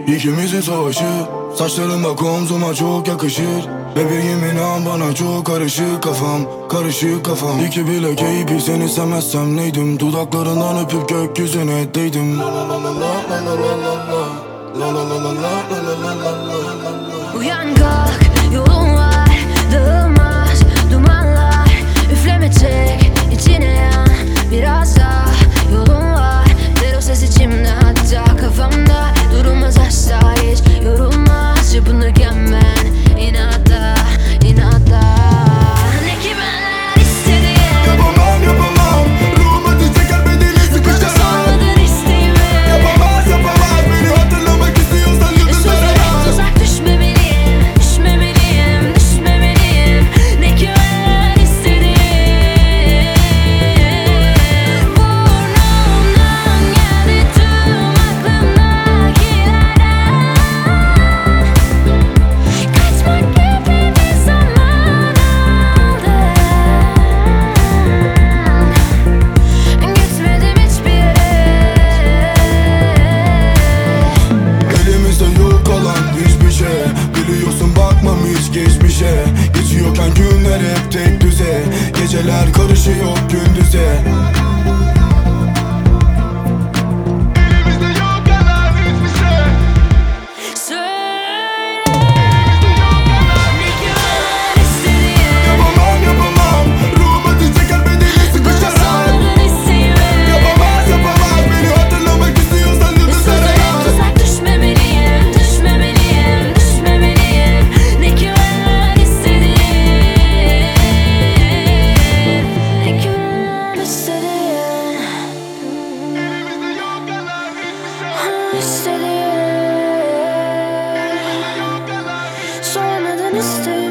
İkimizin savaşı, saçların bak omzuma çok yakışır. Bebeğim inan bana çok karışık kafam, karışık kafam. İki bile keyfi seni sevmezsem neydim? Dudaklarından öpüp gökyüzüne değdim. La la la la la la la la la. La la la la la la la la la. Uyan kalk, yolun var, dağılmaz dumanlar. Üfleme çek, içine yan, biraz daha yolun var. Ver o ses içimde hatta kafamda. Durulmaz asla hiç yorulmaz. Çırpınırken ben inatla, inatla. Ne ki benler istediğim. Yapamam yapamam, ruhuma düşecek bedeli sıkıştıran. Sormadan isteğimi. Yapamaz yapamaz, beni hatırlamak istiyorsan yıldızlara yaz. Uzak düşmemeliyim, düşmemeliyim, düşmemeliyim. Ne ki ben istediğim. Burnumdan geldi tüm aklımdakilerden. Kaçmak gibi bir zaman aldı. Gitmedim hiçbir yere. Elimizde yok kalan hiçbir şey. Biliyorsun bakmam hiç geçmişe. Geçiyorken günler hep tek düze. Geceler karışıyor gündüze. Elimizde yok kalan hiçbir şey. Söyle. Ne ki ben istediğim. Yapamam yapamam, ruhuma düşecek bedeli sıkıştıran. Sormadan isteğimi. Yapamaz yapamaz, beni hatırlamak istiyorsan yıldızlara yaz. Uzak düşmemeliyim, düşmemeliyim, düşmemeliyim. Ne ki ben istediğim. Ne ki ben istediğim. Elimizde yok kalan hiçbir şey. İstediğim. Sormadan isteğim.